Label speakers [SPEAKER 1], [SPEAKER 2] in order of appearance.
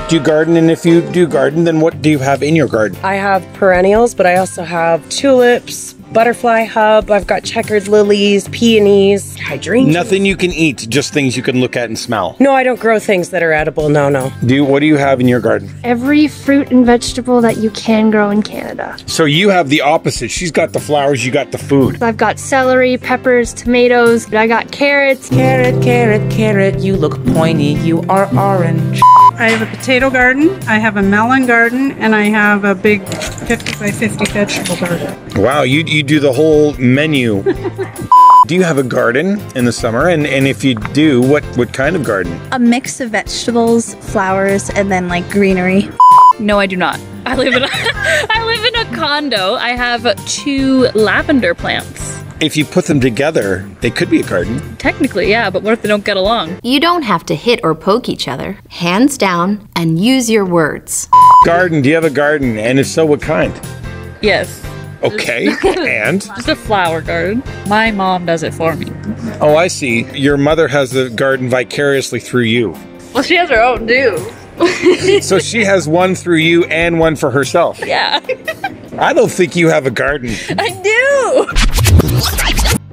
[SPEAKER 1] Do you garden? And if you do garden, then what do you have in your garden?
[SPEAKER 2] I have perennials, but I also have tulips, butterfly hub. I've got checkered lilies, peonies, hydrangeas.
[SPEAKER 1] Nothing you can eat, just things you can look at and smell.
[SPEAKER 2] No, I don't grow things that are edible. No.
[SPEAKER 1] What do you have in your garden?
[SPEAKER 3] Every fruit and vegetable that you can grow in Canada.
[SPEAKER 1] So you have the opposite. She's got the flowers, you got the food.
[SPEAKER 3] I've got celery, peppers, tomatoes. I got carrots.
[SPEAKER 4] Carrot, carrot, carrot, you look pointy, you are orange.
[SPEAKER 5] I have a potato garden, I have a melon garden, and I have a big 50 by 50 vegetable garden.
[SPEAKER 1] Wow, you do the whole menu. Do you have a garden in the summer? And if you do, what kind of garden?
[SPEAKER 6] A mix of vegetables, flowers, and then like greenery.
[SPEAKER 7] No, I do not. I live in a condo. I have 2 lavender plants.
[SPEAKER 1] If you put them together, they could be a garden.
[SPEAKER 7] Technically, yeah, but what if they don't get along?
[SPEAKER 8] You don't have to hit or poke each other. Hands down and use your words.
[SPEAKER 1] Garden, do you have a garden? And if so, what kind?
[SPEAKER 7] Yes.
[SPEAKER 1] Okay, and?
[SPEAKER 7] Just a flower garden. My mom does it for me.
[SPEAKER 1] Oh, I see. Your mother has the garden vicariously through you.
[SPEAKER 7] Well, she has her own too.
[SPEAKER 1] So she has one through you and one for herself.
[SPEAKER 7] Yeah.
[SPEAKER 1] I don't think you have a garden.
[SPEAKER 7] I do.